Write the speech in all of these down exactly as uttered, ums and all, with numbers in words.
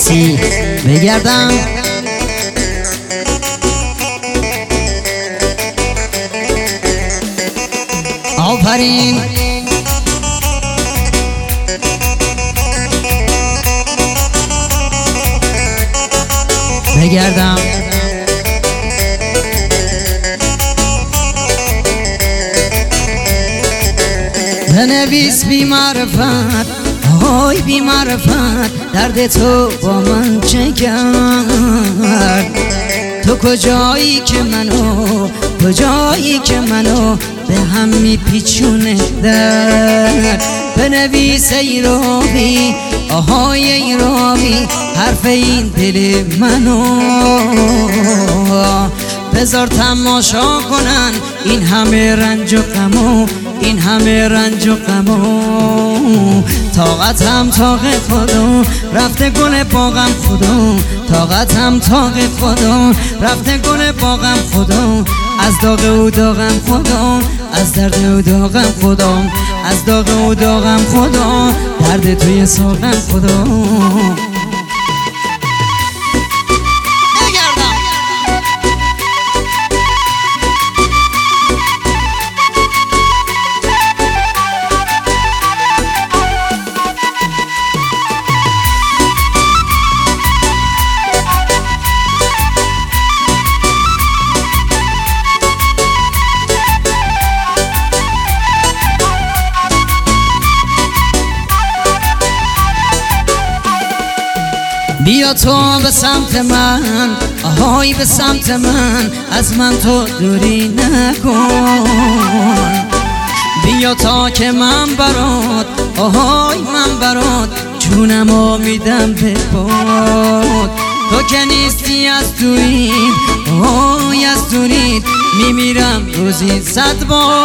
عروسی بگردم. آفرین بگردم. بنویس بی معرفت، آهای بی معرفت، درد تو با من چه کرد؟ تو کجایی که منو، کجایی که منو به هم میپیچونه درد؟ بنویس ای راوی، آهای ای راوی، حرف این دل منو، بذار تماشا کنن این همه رنج و غمو، این همه رنج و غمو. طاقتم طاق خدا، رفته گل باغم خدا، طاقتم طاق خدا، رفته گل باغم خدا. از داغ او داغم خدا، از درد او داغم خدا، از داغ او داغم خدا، درد توی ساقم خدا. بیا تو به سمت من، آهای به سمت من، از من تو دوری نکن. بیا تا که من برات، آهای من برات، جونمو میدم به باد. تو که نیستی از دورید، آهای از دورید، میمیرم روزی صد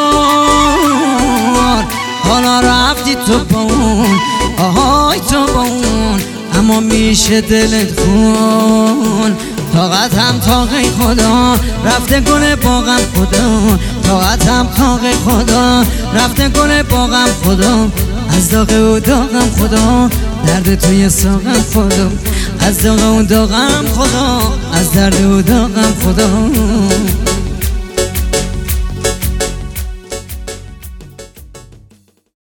بار. حالا رفتی تو با اون، آهای تو با اون، اما میشه دلت خون. طاقتم طاق خدا، رفته گل باغم خدا، طاقتم طاق خدا، رفته گل باغم خدا. از داغ او داغم خدا، درد توی ساقم خدا، از داغ او داغم خدا، از درد او داغم خدا.